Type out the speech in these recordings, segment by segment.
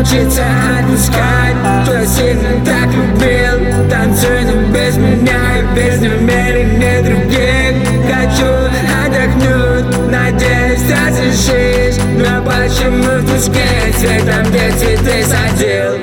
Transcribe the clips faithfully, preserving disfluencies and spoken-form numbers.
научиться отпускать, что сильно так любил. Танцуй, но без меня и без намерений других. Хочу отдохнуть, надеюсь, разрешишь. Но почему в тускле свет там, где цветы садил?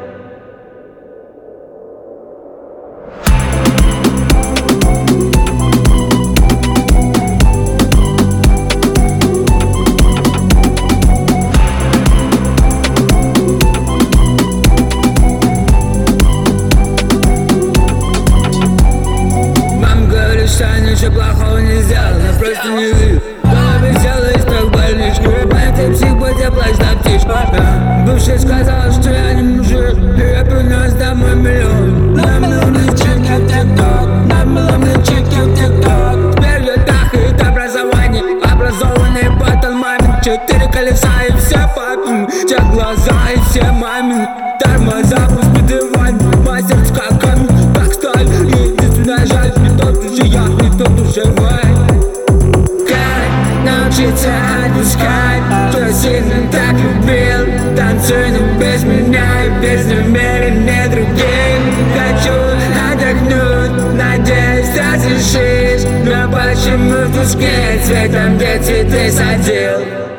Ничего плохого не сделал, я просто не вижу. Голове сделалась так больничка, это псих, будь я плачь на птичку. Бывший сказал, что я не мужик, и я принес домой миллион. Нам было мне чеки в тик-ток, нам было мне чеки в тик-ток. Теперь я тахает образование, образованный батл мамин. Четыре колеса и все папин, те глаза и все мамин. Тормоза по спидеванию, мастер в скаками, как сталь. Единственная жаль, не тот уже я, не тот уже вай. Как научиться отпускать, что сильно так любил. Танцуй, но без меня и без намерений других. Хочу отдохнуть, надеюсь, разрешишь. Но почему в тускле цвет там, где цветы садил?